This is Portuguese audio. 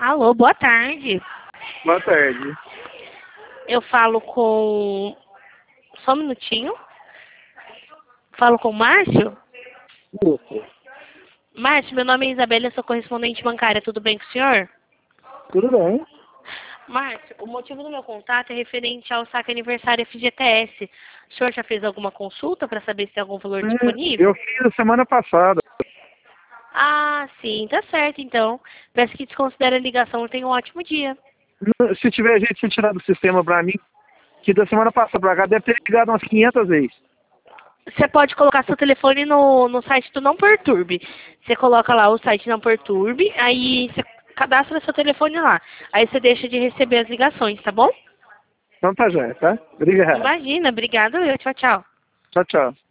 Alô, boa tarde. Boa tarde. Eu falo com... Só um minutinho. Falo com o Márcio? Isso. Márcio, meu nome é Isabela, eu sou correspondente bancária. Tudo bem com o senhor? Tudo bem? Márcio, o motivo do meu contato é referente ao saque aniversário FGTS. O senhor já fez alguma consulta para saber se tem algum valor disponível? Eu fiz semana passada. Ah, sim, tá certo então. Peço que desconsidere a ligação e tenha um ótimo dia. Se tiver gente se tirar do sistema pra mim, que da semana passada pra cá deve ter ligado umas 500 vezes. Você pode colocar seu telefone no site do Não Perturbe. Você coloca lá o site Não Perturbe, aí você cadastra seu telefone lá. Aí você deixa de receber as ligações, tá bom? Então tá já, tá? Obrigado. Imagina, obrigado eu. Tchau, tchau. Tchau, tchau.